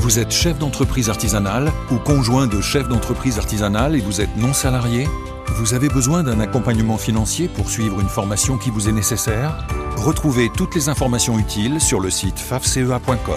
Vous êtes chef d'entreprise artisanale ou conjoint de chef d'entreprise artisanale et vous êtes non salarié ? Vous avez besoin d'un accompagnement financier pour suivre une formation qui vous est nécessaire ? Retrouvez toutes les informations utiles sur le site fafcea.com.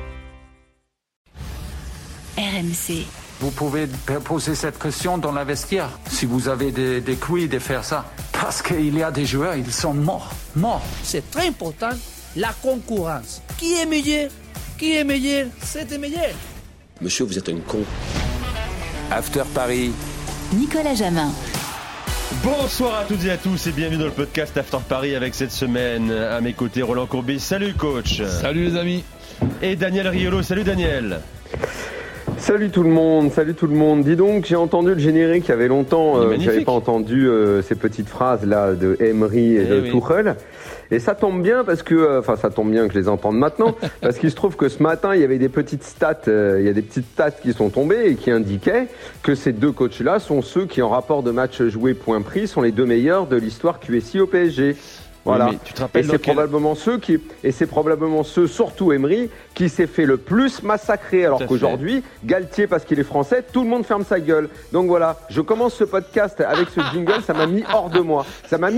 RMC. Vous pouvez poser cette question dans la vestiaire, si vous avez des couilles de faire ça. Parce qu'il y a des joueurs, ils sont morts. C'est très important, la concurrence. Qui est meilleur, c'est le meilleur. Monsieur, vous êtes un con. After Paris. Nicolas Jamin. Bonsoir à toutes et à tous et bienvenue dans le podcast After Paris avec cette semaine à mes côtés Roland Courbet. Salut coach. Salut les amis. Et Daniel Riolo. Salut Daniel. Salut tout le monde. Dis donc, j'ai entendu le générique il y avait longtemps, j'avais pas entendu ces petites phrases là de Emery et de Tuchel. Et ça tombe bien parce que, ça tombe bien que je les entende maintenant, parce qu'il se trouve que ce matin il y avait des petites stats, qui sont tombées et qui indiquaient que ces deux coachs-là sont ceux qui, en rapport de match joué point pris, sont les deux meilleurs de l'histoire QSI au PSG. Voilà. Oui, tu te rappelles et c'est probablement ceux, surtout Emery, qui s'est fait le plus massacrer. Alors qu'aujourd'hui, Galtier, parce qu'il est français, tout le monde ferme sa gueule. Donc voilà, je commence ce podcast avec ce jingle, ça m'a mis hors de moi.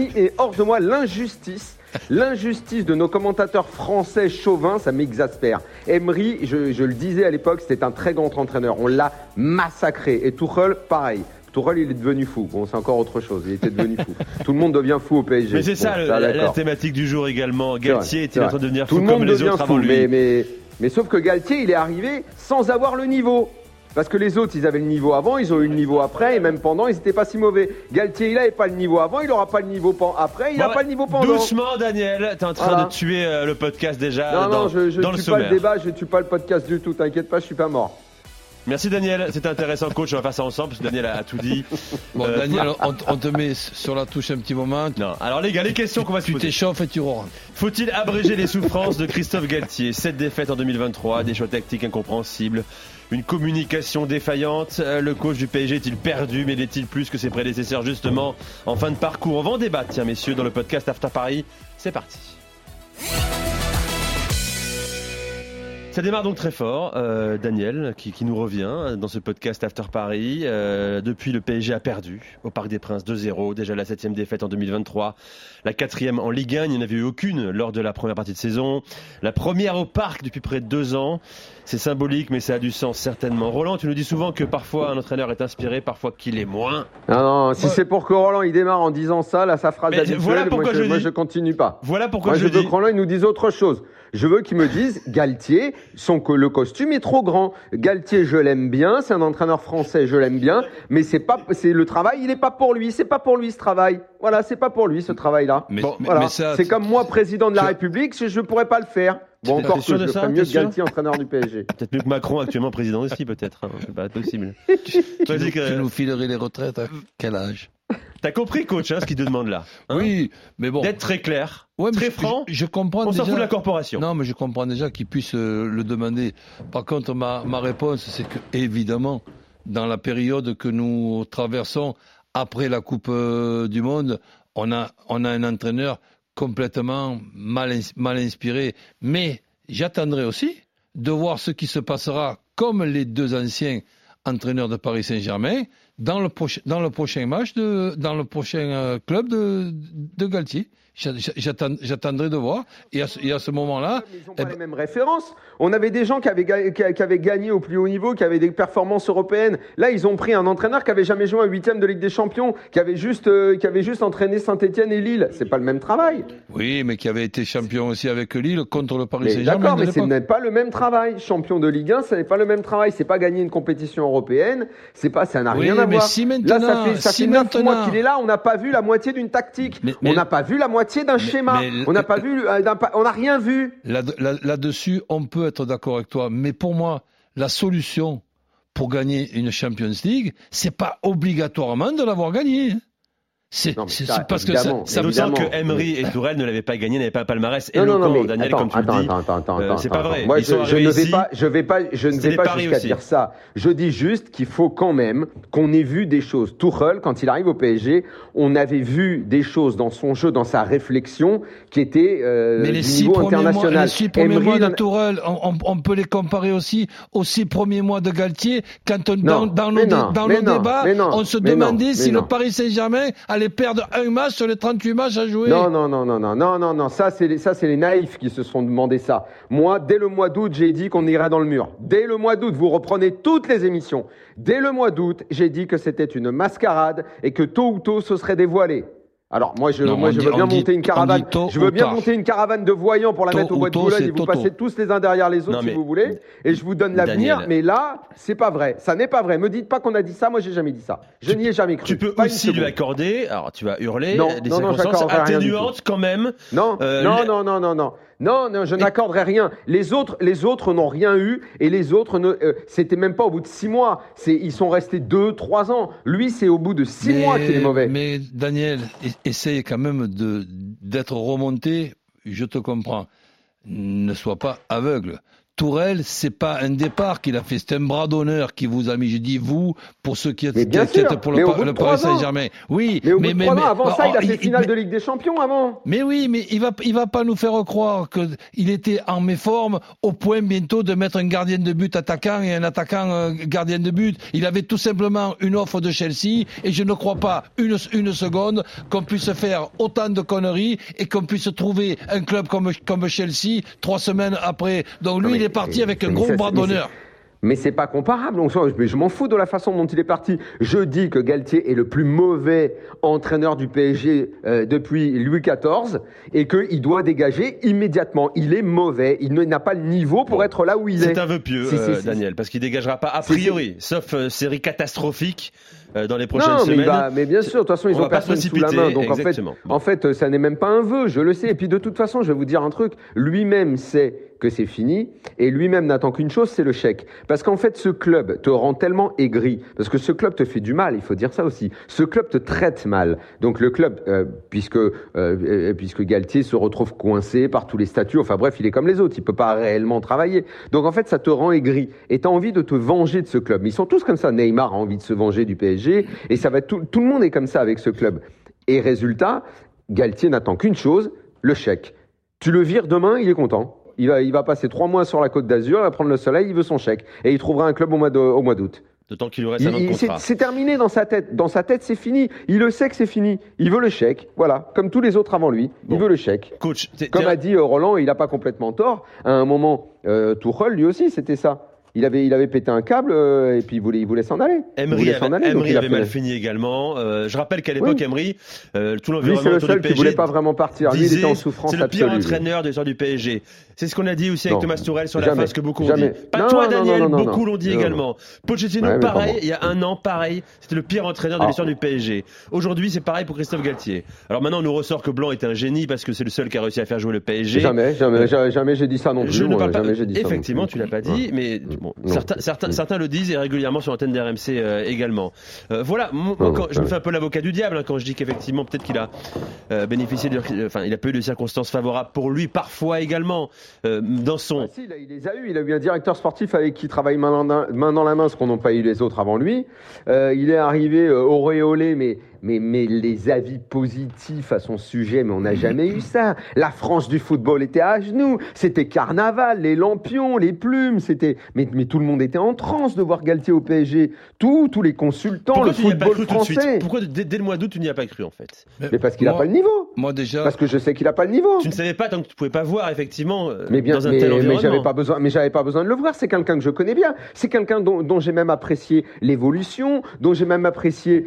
L'injustice de nos commentateurs français chauvins, ça m'exaspère. Emery, je le disais à l'époque, c'était un très grand entraîneur. On l'a massacré. Et Tuchel, pareil. Tuchel, il est devenu fou. Bon, c'est encore autre chose. Il était devenu fou. Tout le monde devient fou au PSG. Mais c'est ça, la thématique du jour également. Galtier est-il en train de devenir fou comme les autres avant lui ? Mais sauf que Galtier, il est arrivé sans avoir le niveau. Parce que les autres, ils avaient le niveau avant, ils ont eu le niveau après, et même pendant, ils n'étaient pas si mauvais. Galtier, il n'avait pas le niveau avant, il n'aura pas le niveau après, il n'a pas le niveau pendant. Doucement, Daniel, t'es en train de tuer le podcast déjà. Non, je tue pas le débat, je tue pas le podcast du tout, t'inquiète pas, je suis pas mort. Merci Daniel, c'était intéressant coach, on va faire ça ensemble parce que Daniel a tout dit. Bon Daniel, on te met sur la touche un petit moment. Non, alors les gars, les questions qu'on va se poser. Tu t'échauffes et tu rentres. Faut-il abréger les souffrances de Christophe Galtier ? 7 défaites en 2023, des choix tactiques incompréhensibles, une communication défaillante. Le coach du PSG est-il perdu, mais l'est-il plus que ses prédécesseurs justement en fin de parcours ? On va en débattre, tiens messieurs, dans le podcast After Paris. C'est parti. Ça démarre donc très fort, Daniel, qui nous revient dans ce podcast After Paris. Depuis, le PSG a perdu au Parc des Princes 2-0, déjà la 7e défaite en 2023, la 4e en Ligue 1, il n'y en avait eu aucune lors de la première partie de saison, la première au Parc depuis près de 2 ans. C'est symbolique, mais ça a du sens certainement. Roland, tu nous dis souvent que parfois un entraîneur est inspiré, parfois qu'il est moins. Non, si c'est pour que Roland il démarre en disant ça, là, sa phrase habituelle, voilà moi je continue pas. Voilà pourquoi je veux que Roland il nous dise autre chose. Je veux qu'il me dise, Galtier, le costume est trop grand. Galtier, je l'aime bien, c'est un entraîneur français, je l'aime bien, mais c'est le travail, il est pas pour lui, c'est pas pour lui ce travail. Voilà, c'est pas pour lui ce travail-là. Mais c'est comme moi, président de la République, je pourrais pas le faire. Bon, encore que je le ferais mieux que Galtier, entraîneur du PSG. Peut-être mieux que Macron, actuellement président aussi, peut-être. C'est pas possible. Tu nous filerais les retraites à quel âge ? T'as compris, coach, ce qu'il te demande là. Oui, mais bon. D'être très clair, très franc. Je comprends on déjà. On s'en fout de la corporation. Non, mais je comprends déjà qu'il puisse le demander. Par contre, ma réponse, c'est que, évidemment, dans la période que nous traversons après la Coupe du Monde, on a un entraîneur complètement mal inspiré. Mais j'attendrai aussi de voir ce qui se passera comme les deux anciens entraîneur de Paris Saint-Germain, dans le prochain match, dans le prochain club de Galtier. J'attendrai de voir. Et à ce moment-là... Ils n'ont pas les mêmes références. On avait des gens qui avaient gagné au plus haut niveau, qui avaient des performances européennes. Là, ils ont pris un entraîneur qui avait jamais joué un 8e de Ligue des Champions, qui avait juste entraîné Saint-Etienne et Lille. C'est pas le même travail. Oui, mais qui avait été champion aussi avec Lille contre le Paris Saint-Germain. D'accord, mais ce n'est pas le même travail. Champion de Ligue 1, ce n'est pas le même travail. C'est pas gagner une compétition européenne. Ça n'a rien à voir. Si maintenant, là, ça fait 9 mois qu'il est là. On n'a pas vu la moitié d'une tactique. On n'a pas vu la moitié d'un schéma. On n'a pas vu, on n'a rien vu. Là-dessus, on peut être d'accord avec toi. Mais pour moi, la solution pour gagner une Champions League, c'est pas obligatoirement de l'avoir gagnée. C'est parce que ça me semble que Emery et Tourelle ne l'avaient pas gagné, n'avaient pas un palmarès éloquent, Daniel, comme tu le dis. C'est pas vrai. Moi, je ne vais pas jusqu'à dire ça. Je dis juste qu'il faut quand même qu'on ait vu des choses. Tuchel, quand il arrive au PSG, on avait vu des choses dans son jeu, dans sa réflexion, qui étaient du niveau international. Les 6 premiers mois de Tuchel, on peut les comparer aussi aux 6 premiers mois de Galtier, quand dans nos débats, on se demandait si le Paris Saint-Germain allait perdre un match sur les 38 matchs à jouer. Non. Ça, c'est les naïfs qui se sont demandé ça. Moi, dès le mois d'août, j'ai dit qu'on irait dans le mur. Dès le mois d'août, vous reprenez toutes les émissions. Dès le mois d'août, j'ai dit que c'était une mascarade et que tôt ou tôt, ce serait dévoilé. Alors, je veux bien monter une caravane. Je veux bien monter une caravane de voyants pour la mettre au bois de Boulogne et vous passez tous les uns derrière les autres si vous voulez. Et je vous donne l'avenir. Mais là, c'est pas vrai. Ça n'est pas vrai. Me dites pas qu'on a dit ça. Moi, j'ai jamais dit ça. Je n'y ai jamais cru. Tu peux aussi lui accorder, alors tu vas hurler, des circonstances atténuantes quand même. Non, je n'accorderai rien. Les autres n'ont rien eu et les autres c'était même pas au bout de 6 mois. Ils sont restés 2-3 ans. Lui, c'est au bout de 6 mois qu'il est mauvais. Mais Daniel, essaye quand même d'être remonté. Je te comprends. Ne sois pas aveugle. Tourelle, c'est pas un départ qu'il a fait, c'est un bras d'honneur qui vous a mis. Je dis vous, pour ceux qui étaient pour le Paris Saint-Germain. Oui, mais avant ça, il a fait finale de Ligue des Champions avant. Mais oui, mais il va pas nous faire croire que il était en méforme au point bientôt de mettre un gardien de but attaquant et un attaquant gardien de but. Il avait tout simplement une offre de Chelsea et je ne crois pas une seconde qu'on puisse faire autant de conneries et qu'on puisse trouver un club comme Chelsea 3 semaines après. Donc lui, il est parti avec un gros bras d'honneur. Mais c'est pas comparable. Mais je m'en fous de la façon dont il est parti. Je dis que Galtier est le plus mauvais entraîneur du PSG depuis Louis XIV et qu'il doit dégager immédiatement. Il est mauvais. Il n'a pas le niveau pour être là où il est. C'est un vœu pieux, Daniel, parce qu'il dégagera pas a priori, sauf série catastrophique dans les prochaines semaines. Mais bien sûr, de toute façon, ils ont personne sous la main. Donc en fait, ça n'est même pas un vœu. Je le sais. Et puis de toute façon, je vais vous dire un truc. Lui-même sait que c'est fini et lui-même n'attend qu'une chose, c'est le chèque. Parce qu'en fait, ce club te rend tellement aigri, parce que ce club te fait du mal, il faut dire ça aussi. Ce club te traite mal. Donc le club, puisque Galtier se retrouve coincé par tous les statuts, enfin bref, il est comme les autres, il peut pas réellement travailler. Donc en fait, ça te rend aigri et tu as envie de te venger de ce club. Mais ils sont tous comme ça. Neymar a envie de se venger du PSG et ça va tout le monde est comme ça avec ce club. Et résultat, Galtier n'attend qu'une chose, le chèque. Tu le vires demain, il est content. Il va passer 3 mois sur la Côte d'Azur, il va prendre le soleil, il veut son chèque. Et il trouvera un club au mois d'août. D'autant qu'il lui reste un autre contrat. C'est terminé dans sa tête. Dans sa tête, c'est fini. Il le sait que c'est fini. Il veut le chèque. Voilà. Comme tous les autres avant lui. Il veut le chèque. Coach, comme a dit Roland, il n'a pas complètement tort. À un moment, Tuchel, lui aussi, c'était ça. Il avait pété un câble et puis il voulait s'en aller. Emery avait mal fini également. Je rappelle qu'à l'époque, Emery, tout l'environnement autour du PSG, qui voulait pas vraiment partir. Lui, il était en souffrance absolue. C'est le pire entraîneur de l'histoire du PSG. C'est ce qu'on a dit aussi avec Thomas Tuchel sur la face que beaucoup ont dit. Pas toi, Daniel, beaucoup l'ont dit également. Pochettino, pareil. Il y a un an, pareil. C'était le pire entraîneur de l'histoire du PSG. Aujourd'hui, c'est pareil pour Christophe Galtier. Alors maintenant, on nous ressort que Blanc était un génie parce que c'est le seul qui a réussi à faire jouer le PSG. Jamais j'ai dit ça non plus. Je ne parle pas. Effectivement, tu l'as pas dit, mais bon, certains le disent et régulièrement sur l'antenne d'RMC également. Voilà, je me fais un peu l'avocat du diable quand je dis qu'effectivement peut-être qu'il a bénéficié il a peu eu de circonstances favorables pour lui parfois également dans son. Il les a eu. Il a eu un directeur sportif avec qui il travaille main dans la main, ce qu'on n'a pas eu les autres avant lui. Il est arrivé auréolé, mais les avis positifs à son sujet, mais on n'a jamais eu ça. La France du football était à genoux, c'était carnaval, les lampions, les plumes, mais tout le monde était en transe de voir Galtier au PSG. Tous les consultants, pourquoi le football français. Pourquoi dès le mois d'août tu n'y as pas cru en fait? Mais parce qu'il n'a pas le niveau. Moi déjà. Parce que je sais qu'il n'a pas le niveau. Tu ne savais pas tant que tu pouvais pas voir effectivement dans un mais tel environnement. j'avais pas besoin de le voir. C'est quelqu'un que je connais bien. C'est quelqu'un dont j'ai même apprécié l'évolution, dont j'ai même apprécié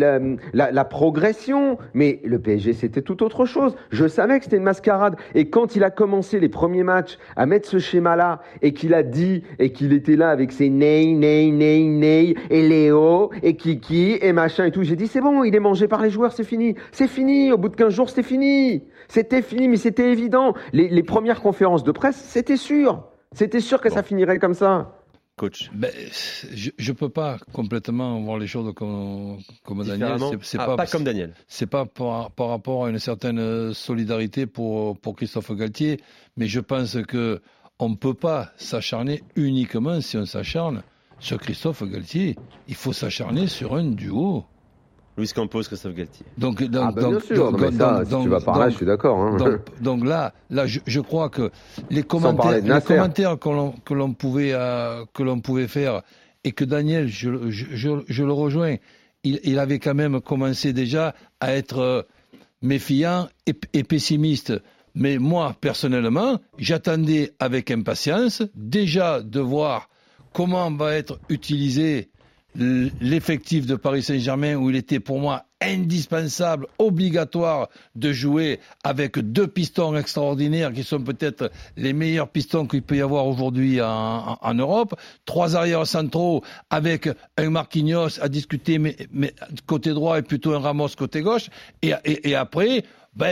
la progression, mais le PSG c'était tout autre chose. Je savais que c'était une mascarade et quand il a commencé les premiers matchs à mettre ce schéma-là et qu'il a dit et qu'il était là avec ses Ney et Léo et Kiki et machin et tout, j'ai dit c'est bon, il est mangé par les joueurs, c'est fini, au bout de 15 jours c'était fini, mais c'était évident. Les premières conférences de presse, c'était sûr que ça finirait comme ça. coach? Je peux pas complètement voir les choses comme Daniel. Pas comme Daniel. C'est pas par rapport à une certaine solidarité pour Christophe Galtier, mais je pense que on ne peut pas s'acharner uniquement si on s'acharne sur Christophe Galtier. Il faut s'acharner sur un duo. Luis Campos, Christophe Galtier. Bien sûr. Si tu vas par là, je suis d'accord. Hein. Donc là, je crois que les commentaires que l'on pouvait faire, et que Daniel, je le rejoins, il avait quand même commencé déjà à être méfiant et pessimiste. Mais moi, personnellement, j'attendais avec impatience déjà de voir comment va être utilisé l'effectif de Paris Saint-Germain, où il était pour moi indispensable, obligatoire de jouer avec 2 pistons extraordinaires qui sont peut-être les meilleurs pistons qu'il peut y avoir aujourd'hui en Europe, 3 arrières centraux avec un Marquinhos à discuter mais côté droit et plutôt un Ramos côté gauche, et après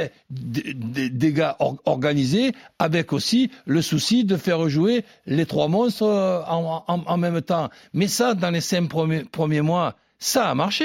des gars organisés, avec aussi le souci de faire jouer les 3 monstres en même temps. Mais ça, dans les 5 premiers mois, ça a marché.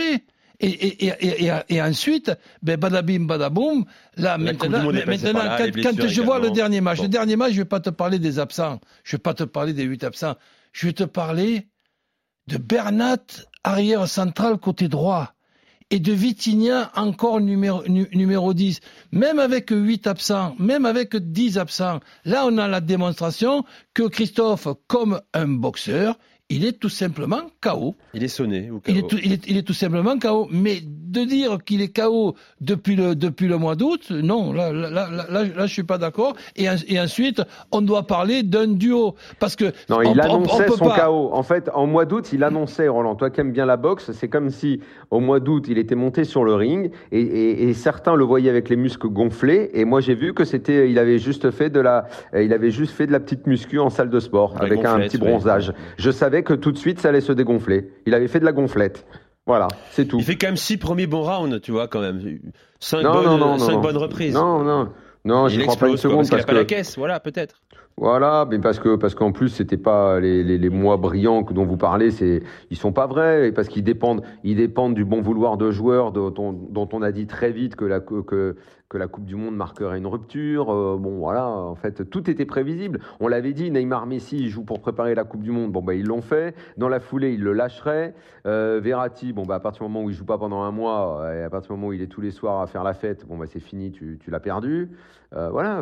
Et ensuite, badabim, badaboum, là, maintenant, quand je vois le dernier match, je ne vais pas te parler des absents, je ne vais pas te parler des 8 absents, je vais te parler de Bernat, arrière central côté droit. Et de Vitinha encore numéro 10. Même avec 8 absents, même avec 10 absents, là on a la démonstration que Christophe, comme un boxeur, il est tout simplement KO. Il est sonné ou KO. Il est tout simplement KO. Mais de dire qu'il est KO depuis le mois d'août, non, là je suis pas d'accord. Et ensuite, on doit parler d'un duo. Parce que non, il annonçait son KO. En fait, en mois d'août, il annonçait, Roland, toi qui aimes bien la boxe, c'est comme si au mois d'août, il était monté sur le ring et certains le voyaient avec les muscles gonflés. Et moi, j'ai vu que il avait juste fait de la petite muscu en salle de sport avec un petit bronzage. Oui. Je savais que tout de suite, ça allait se dégonfler. Il avait fait de la gonflette. Voilà, c'est tout. Il fait quand même 6 premiers bons rounds, tu vois, quand même. 5 bonnes reprises. Non, j'y crois pas une seconde. Parce qu'il n'a pas la caisse, voilà, peut-être. Voilà, mais parce qu'en plus, c'était pas les mois brillants dont vous parlez, ils sont pas vrais, parce qu'ils dépendent du bon vouloir de joueurs dont on a dit très vite que la Coupe du Monde marquerait une rupture. Voilà, en fait, tout était prévisible. On l'avait dit, Neymar, Messi, ils jouent pour préparer la Coupe du Monde. Ils l'ont fait. Dans la foulée, ils le lâcheraient. Verratti, à partir du moment où il joue pas pendant un mois, et à partir du moment où il est tous les soirs à faire la fête, c'est fini, tu l'as perdu. Voilà,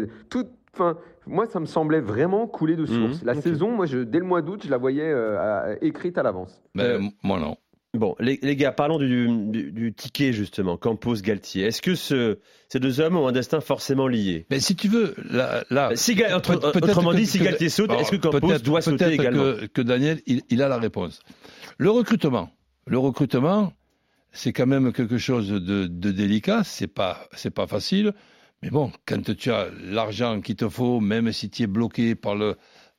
moi, ça me semblait vraiment couler de source. La saison, moi, dès le mois d'août, je la voyais écrite à l'avance. Moi, non. Bon, les gars, parlons du ticket, justement, Campos-Galtier. Est-ce que ces 2 hommes ont un destin forcément lié? Mais si tu veux, là autrement dit, si Galtier saute, est-ce que Campos doit sauter également? Que Daniel, il a la réponse. Le recrutement, c'est quand même quelque chose de délicat. C'est pas facile. Mais bon, quand tu as l'argent qu'il te faut, même si tu es bloqué par le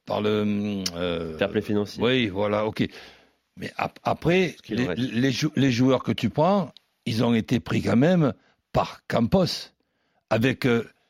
fair play financier. Oui, voilà, ok. Mais après, les joueurs que tu prends, ils ont été pris quand même par Campos, avec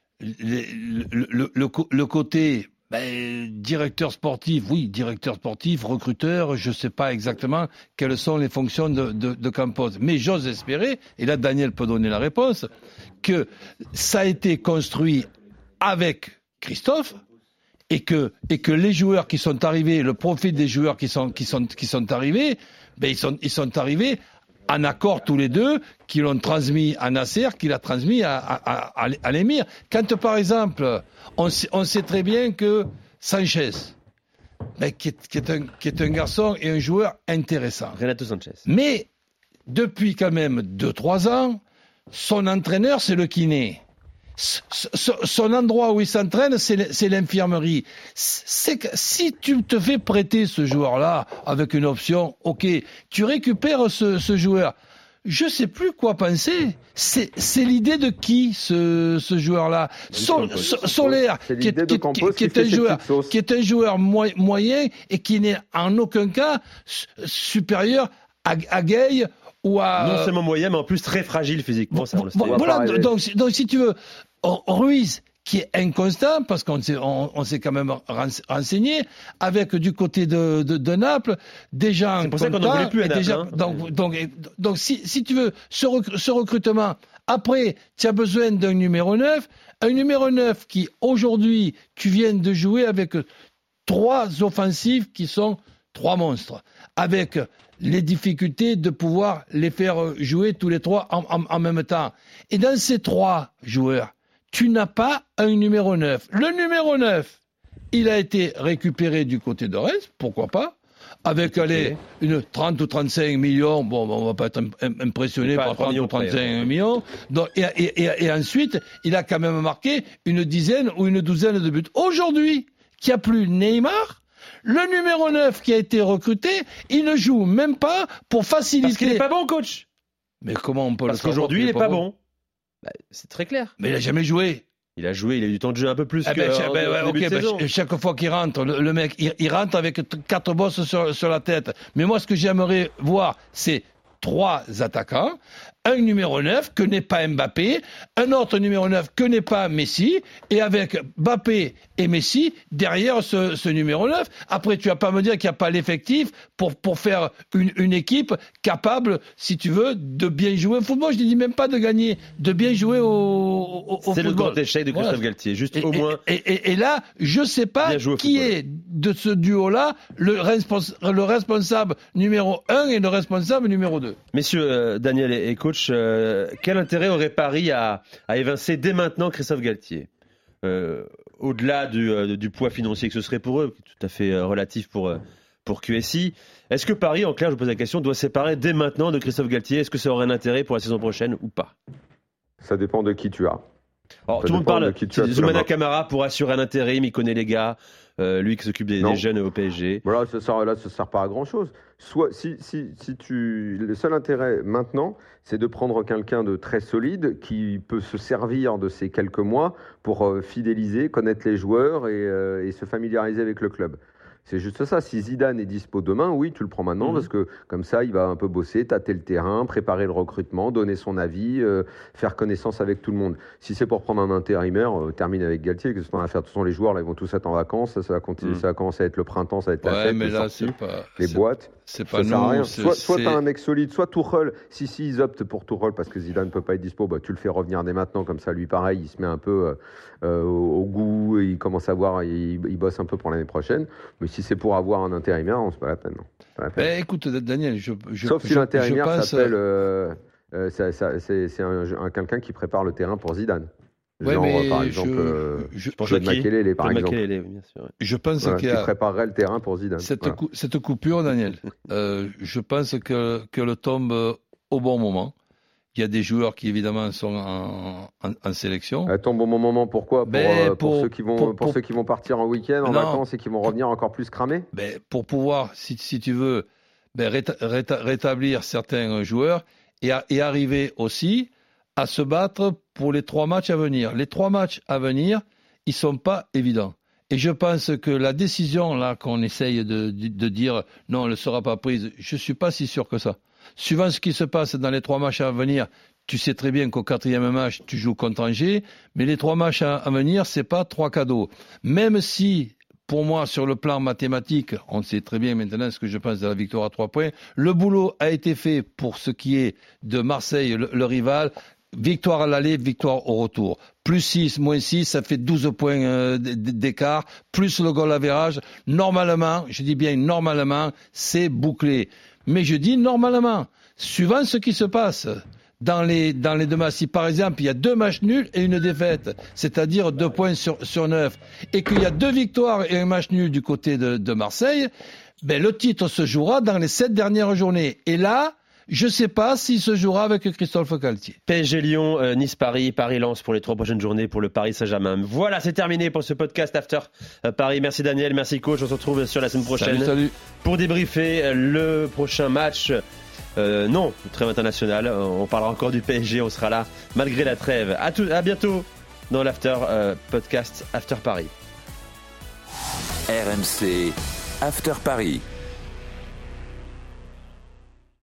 le côté directeur sportif, recruteur, je ne sais pas exactement quelles sont les fonctions de Campos. Mais j'ose espérer, et là Daniel peut donner la réponse, que ça a été construit avec Christophe, et que les joueurs qui sont arrivés, le profil des joueurs qui sont arrivés, ils sont arrivés en accord tous les deux, qui l'ont transmis à Nasser, qui l'a transmis à l'émir. Quand par exemple, on sait très bien que Sanchez, qui est un garçon et un joueur intéressant. Renato Sanchez. Mais depuis quand même 2-3 ans, son entraîneur, c'est le kiné. Son endroit où il s'entraîne, c'est l'infirmerie. C'est que si tu te fais prêter ce joueur-là avec une option, ok, tu récupères ce joueur. Je sais plus quoi penser. C'est l'idée de qui ce joueur-là? Solaire, qui est un joueur moyen et qui n'est en aucun cas supérieur à Gueye. Non seulement moyen, mais en plus très fragile physiquement. Voilà, donc si tu veux, Ruiz, qui est inconstant, parce qu'on s'est quand même renseigné, avec du côté de Naples, des gens... C'est pour ça qu'on n'en voulait plus à Naples. Donc si tu veux, ce recrutement, après, tu as besoin d'un numéro 9, un numéro 9 qui, aujourd'hui, tu viens de jouer avec 3 offensives qui sont 3 monstres, avec les difficultés de pouvoir les faire jouer tous les 3 en même temps. Et dans ces 3 joueurs, tu n'as pas un numéro 9. Le numéro 9, il a été récupéré du côté de Reims, pourquoi pas, avec une 30 ou 35 millions, bon, on va pas être impressionné par 30 ou 35 millions. Donc, et ensuite, il a quand même marqué une dizaine ou une douzaine de buts. Aujourd'hui, qu'il n'y a plus Neymar, le numéro 9 qui a été recruté, il ne joue même pas pour faciliter... Parce qu'il n'est pas bon, coach. Mais comment on peut le savoir? Parce qu'aujourd'hui, il n'est pas bon. Bah, c'est très clair. Mais il n'a jamais joué. Il a joué, il a eu du temps de jeu un peu plus que début de saison. Chaque fois qu'il rentre, le mec, il rentre avec 4 bosses sur la tête. Mais moi, ce que j'aimerais voir, c'est 3 attaquants, un numéro 9 que n'est pas Mbappé, un autre numéro 9 que n'est pas Messi, et avec Mbappé et Messi derrière ce numéro 9. Après, tu vas pas me dire qu'il n'y a pas l'effectif pour faire une équipe capable, si tu veux, de bien jouer au football. Je ne dis même pas de gagner, de bien jouer au football. C'est le grand échec de Christophe Galtier, juste au moins. Et là, je ne sais pas qui est de ce duo-là le responsable numéro 1 et le responsable numéro 2. Messieurs, Daniel et coach, quel intérêt aurait Paris à évincer dès maintenant Christophe Galtier, au-delà du poids financier que ce serait pour eux, tout à fait relatif pour QSI. Est-ce que Paris, en clair, je vous pose la question, doit se séparer dès maintenant de Christophe Galtier? Est-ce que ça aurait un intérêt pour la saison prochaine ou pas? Ça dépend de qui tu as. Alors, tout le monde parle de Zoumana Camara pour assurer un intérim, il connaît les gars, lui qui s'occupe des jeunes au PSG. Voilà, ça sert pas à grand chose. Soit le seul intérêt maintenant, c'est de prendre quelqu'un de très solide qui peut se servir de ces quelques mois pour fidéliser, connaître les joueurs et se familiariser avec le club. C'est juste ça. Si Zidane est dispo demain, oui, tu le prends maintenant parce que comme ça, il va un peu bosser, tâter le terrain, préparer le recrutement, donner son avis, faire connaissance avec tout le monde. Si c'est pour prendre un intérimaire, termine avec Galtier. Qu'est-ce qu'on va faire? De toute façon, les joueurs, là, ils vont tous être en vacances. Ça va commencer à être le printemps, ça va être la fête, mais là, les boîtes. C'est pas ça nous. Rien. Soit tu as un mec solide, soit Tuchel. Si ils optent pour Tuchel parce que Zidane ne peut pas être dispo, bah, tu le fais revenir dès maintenant. Comme ça, lui, pareil, il se met un peu au goût et il commence à voir, il bosse un peu pour l'année prochaine. Mais si c'est pour avoir un intérimaire, c'est pas la peine. Non. Pas la peine. Écoute, Daniel, sauf si l'intérimaire s'appelle, c'est quelqu'un qui prépare le terrain pour Zidane. Ouais, genre, mais par exemple, Makelele, par exemple. Bien sûr. Je pense qu'il préparerait le terrain pour Zidane. Cette coupure, Daniel, je pense qu'elle tombe au bon moment. Il y a des joueurs qui, évidemment, sont en sélection. Elle tombe au bon moment, pourquoi? Pour ceux qui vont partir en week-end, en vacances et qui vont revenir encore plus cramés? Pour pouvoir, si tu veux, rétablir certains joueurs et arriver aussi à se battre pour les 3 matchs à venir. Les 3 matchs à venir, ils ne sont pas évidents. Et je pense que la décision là qu'on essaye de dire non, elle ne sera pas prise, je ne suis pas si sûr que ça. Suivant ce qui se passe dans les 3 matchs à venir, tu sais très bien qu'au 4e match, tu joues contre Angers, mais les 3 matchs à venir, ce n'est pas 3 cadeaux. Même si, pour moi, sur le plan mathématique, on sait très bien maintenant ce que je pense de la victoire à 3 points, le boulot a été fait pour ce qui est de Marseille, le rival. Victoire à l'aller, victoire au retour. Plus 6, moins 6, ça fait 12 points d'écart, plus le goal average. Normalement, je dis bien normalement, c'est bouclé. Mais je dis normalement, suivant ce qui se passe dans les 2 matchs. Si par exemple, il y a 2 matchs nuls et une défaite, c'est-à-dire 2 points sur 9, et qu'il y a 2 victoires et un match nul du côté de Marseille, le titre se jouera dans les 7 dernières journées. Et là, je ne sais pas s'il se jouera avec Christophe Galtier. PSG Lyon, Nice-Paris, Paris-Lens pour les 3 prochaines journées pour le Paris Saint-Germain. Voilà, c'est terminé pour ce podcast After Paris. Merci Daniel, merci coach. On se retrouve sur la semaine prochaine. Salut. Pour débriefer le prochain match. Trêve internationale. On parlera encore du PSG. On sera là malgré la trêve. À bientôt dans l'After podcast After Paris. RMC After Paris.